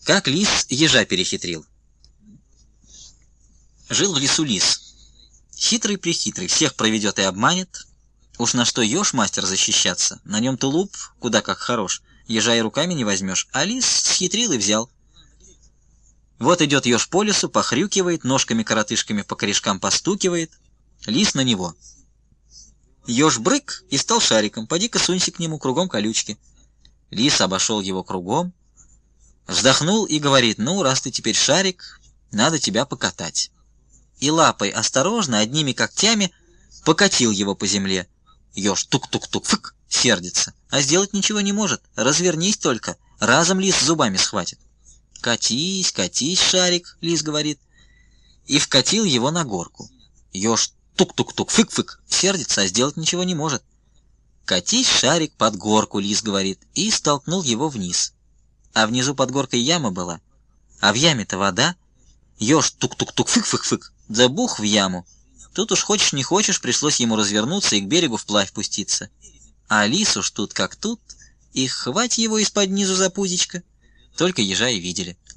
Как лис ежа перехитрил. Жил в лесу лис. Хитрый-прехитрый, всех проведет и обманет. Уж на что еж мастер защищаться, на нем тулуп куда как хорош. Ежа и руками не возьмешь, а лис схитрил и взял. Вот идет еж по лесу, похрюкивает, ножками-коротышками по корешкам постукивает. Лис на него. Еж брык и стал шариком, поди-ка сунься к нему, кругом колючки. Лис обошел его кругом, вздохнул и говорит: ну, раз ты теперь шарик, надо тебя покатать. И лапой осторожно, одними когтями, покатил его по земле. Еж тук-тук-тук-фык, сердится, а сделать ничего не может. Развернись только, разом лис зубами схватит. «Катись, катись, шарик», — лис говорит, и вкатил его на горку. Еж тук-тук-тук-фык-фык, сердится, а сделать ничего не может. «Катись, шарик, под горку», — лис говорит, и столкнул его вниз. А внизу под горкой яма была, а в яме-то вода. Еж тук-тук-тук-фык-фык-фык, да бух в яму. Тут уж хочешь не хочешь, пришлось ему развернуться и к берегу вплавь пуститься. А лис уж тут как тут, и хвать его из-под низу за пузичко. Только ежа и видели.